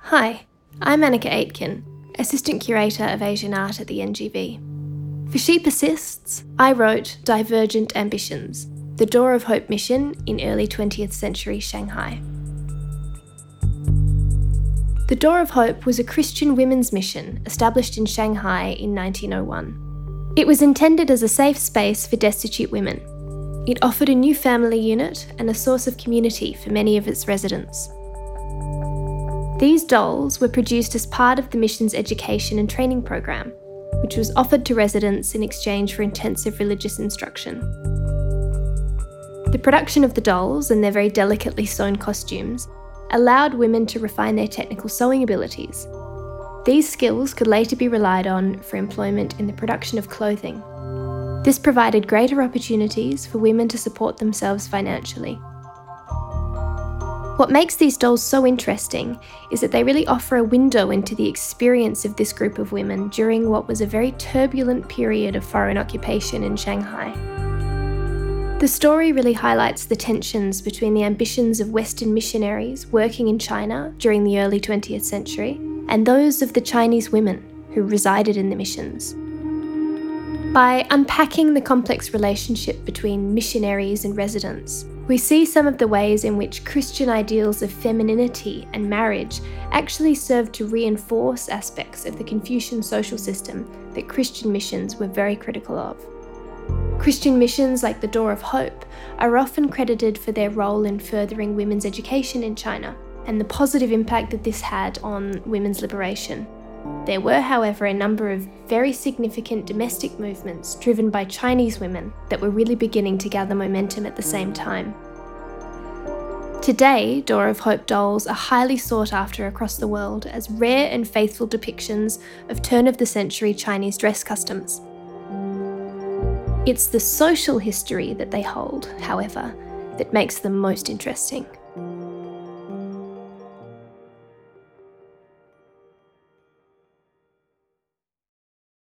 Hi, I'm Annika Aitken, Assistant Curator of Asian Art at the NGV. For She Persists, I wrote Divergent Ambitions, the Door of Hope mission in early 20th century Shanghai. The Door of Hope was a Christian women's mission established in Shanghai in 1901. It was intended as a safe space for destitute women. It offered a new family unit and a source of community for many of its residents. These dolls were produced as part of the mission's education and training program, which was offered to residents in exchange for intensive religious instruction. The production of the dolls and their very delicately sewn costumes allowed women to refine their technical sewing abilities. These skills could later be relied on for employment in the production of clothing. This provided greater opportunities for women to support themselves financially. What makes these dolls so interesting is that they really offer a window into the experience of this group of women during what was a very turbulent period of foreign occupation in Shanghai. The story really highlights the tensions between the ambitions of Western missionaries working in China during the early 20th century and those of the Chinese women who resided in the missions. By unpacking the complex relationship between missionaries and residents, we see some of the ways in which Christian ideals of femininity and marriage actually served to reinforce aspects of the Confucian social system that Christian missions were very critical of. Christian missions like the Door of Hope are often credited for their role in furthering women's education in China and the positive impact that this had on women's liberation. There were, however, a number of very significant domestic movements driven by Chinese women that were really beginning to gather momentum at the same time. Today, Door of Hope dolls are highly sought after across the world as rare and faithful depictions of turn-of-the-century Chinese dress customs. It's the social history that they hold, however, that makes them most interesting.